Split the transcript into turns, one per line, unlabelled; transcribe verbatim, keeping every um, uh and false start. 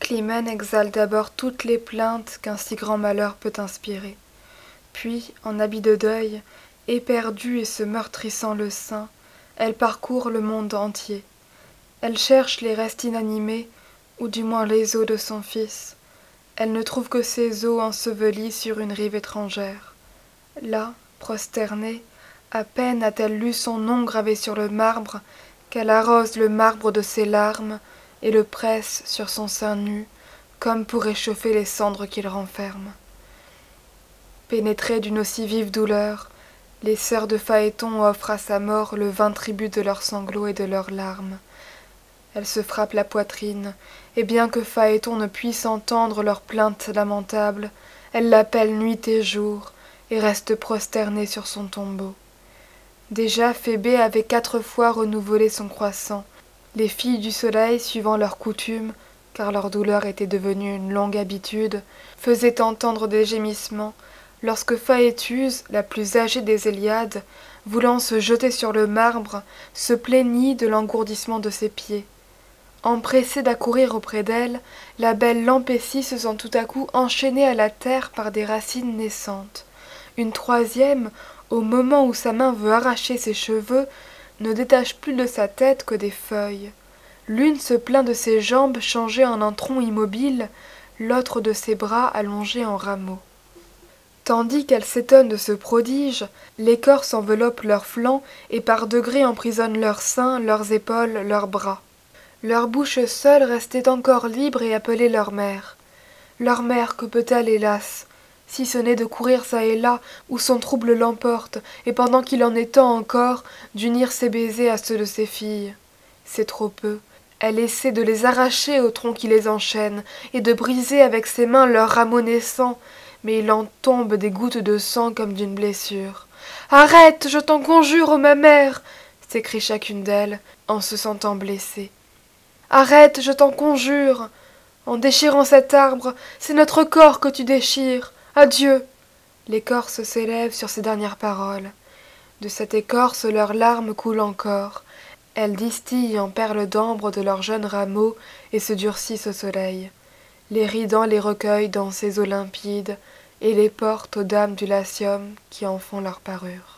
Climène exhale d'abord toutes les plaintes qu'un si grand malheur peut inspirer. Puis, en habit de deuil, éperdue et se meurtrissant le sein, elle parcourt le monde entier. Elle cherche les restes inanimés, ou du moins les os de son fils. Elle ne trouve que ses os ensevelis sur une rive étrangère. Là, prosternée, à peine a-t-elle lu son nom gravé sur le marbre, qu'elle arrose le marbre de ses larmes et le presse sur son sein nu, comme pour réchauffer les cendres qu'il renferme. Pénétrées d'une aussi vive douleur, les sœurs de Phaéton offrent à sa mort le vain tribut de leurs sanglots et de leurs larmes. Elles se frappent la poitrine, et bien que Phaéton ne puisse entendre leurs plaintes lamentables, elles l'appellent nuit et jour, et restent prosternées sur son tombeau. Déjà Phébé avait quatre fois renouvelé son croissant. Les filles du soleil, suivant leur coutume, car leur douleur était devenue une longue habitude, faisaient entendre des gémissements, lorsque Phaétuse, la plus âgée des Héliades, voulant se jeter sur le marbre, se plaignit de l'engourdissement de ses pieds. Empressée d'accourir auprès d'elle, la belle Lampécie se sent tout à coup enchaînée à la terre par des racines naissantes. Une troisième, au moment où sa main veut arracher ses cheveux, ne détache plus de sa tête que des feuilles. L'une se plaint de ses jambes changées en un tronc immobile, l'autre de ses bras allongés en rameaux. Tandis qu'elles s'étonnent de ce prodige, l'écorce enveloppe leurs flancs et par degrés emprisonne leurs seins, leurs épaules, leurs bras. Leur bouche seule restait encore libre et appelait leur mère. Leur mère, que peut-elle, hélas, si ce n'est de courir çà et là où son trouble l'emporte, et pendant qu'il en est temps encore, d'unir ses baisers à ceux de ses filles. C'est trop peu. Elle essaie de les arracher au tronc qui les enchaîne, et de briser avec ses mains leurs rameaux naissants, mais il en tombe des gouttes de sang comme d'une blessure. « Arrête, je t'en conjure, ô ma mère !» s'écrie chacune d'elles, en se sentant blessée. « Arrête, je t'en conjure ! En déchirant cet arbre, c'est notre corps que tu déchires. Adieu !» L'écorce s'élève sur ces dernières paroles. De cette écorce, leurs larmes coulent encore. Elles distillent en perles d'ambre de leurs jeunes rameaux et se durcissent au soleil. L'Éridan les recueille dans ses eaux limpides et les porte aux dames du Latium qui en font leur parure.